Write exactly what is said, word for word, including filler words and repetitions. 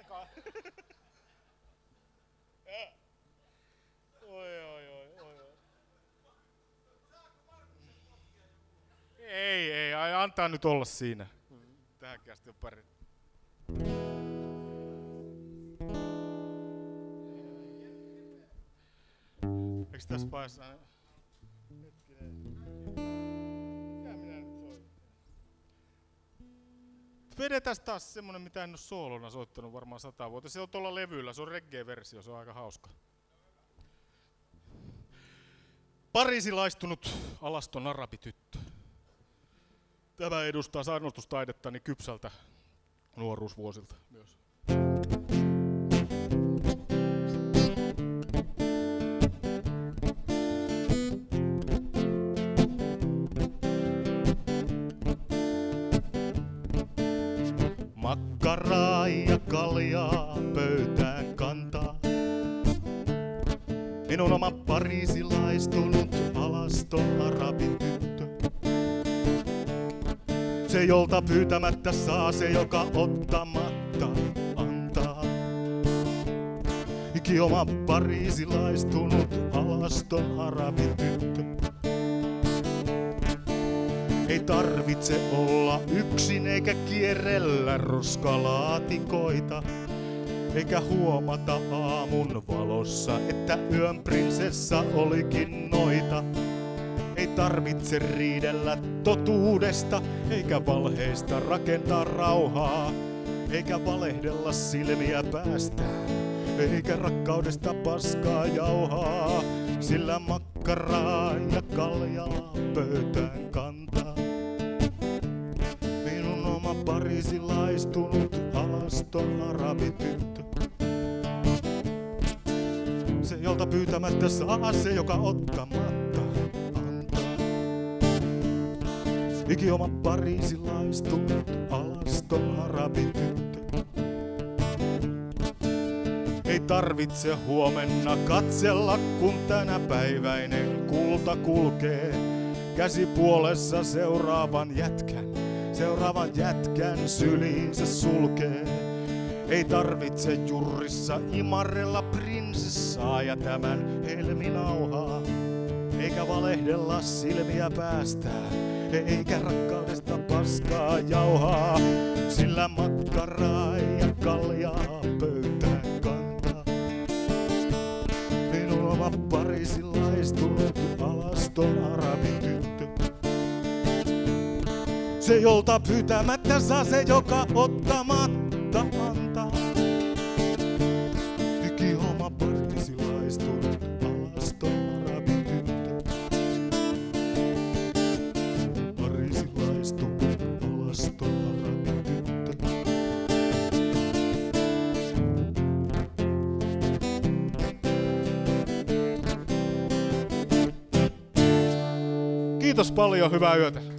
takaa. Oi, oi, oi, oi, oi. Ei, ei, ai, antaa nyt olla siinä. Tähän kästi on pari. Eiks tässä vaiheessa... Hetkinen. Mikä minä nyt soitan? Vedetään taas semmonen, mitä en oo soolona soittanut varmaan sata vuotta. Se on tuolla levyllä, se on reggae-versio, se on aika hauska. Pariisilaistunut alaston arabityttö. Tämä edustaa sainostustaidettani kypsältä nuoruusvuosilta myös. Makkaraa ja kaljaa pöytään kantaa. Minun oma pariisilaistunut alaston arabityttö. Se, jolta pyytämättä saa, se, joka ottamatta antaa. Iki oma pariisilaistunut alaston arabityttö. Ei tarvitse olla yksin eikä kierrellä roskalaatikoita. Eikä huomata aamun valossa, että yön prinsessa olikin noita. Ei tarvitse riidellä totuudesta, eikä valheista rakentaa rauhaa. Eikä valehdella silmiä päästään, eikä rakkaudesta paskaa jauhaa. Sillä makkaraa ja kaljaa pöytään kantaa. Minun oma pariisilaistunut alaston arabityttö. Se, jolta pyytämättä saa, se, joka ottamatta antaa. Iki oma pariisilaistunut alaston arabityttö. Ei tarvitse huomenna katsella, kun tänä päiväinen kulta kulkee. Käsi puolessa seuraavan jätkän, seuraavan jätkän syliinsä sulkee. Ei tarvitse jurrissa imarrella prinsessaa ja tämän helminauhaa. Eikä valehdella silmiä päästään, eikä rakkaudesta paskaa jauhaa. Sillä makkaraa ja kaljaa pöytään kantaa. Minun oma pariisilaistunut alaston arabityttö. Se, jolta pyytämättä saa, se, joka ottamatta antaa. Iki oma pariisilaistunut alaston arabityttö. Pariisilaistunut alaston arabityttö. Kiitos paljon, hyvää yötä.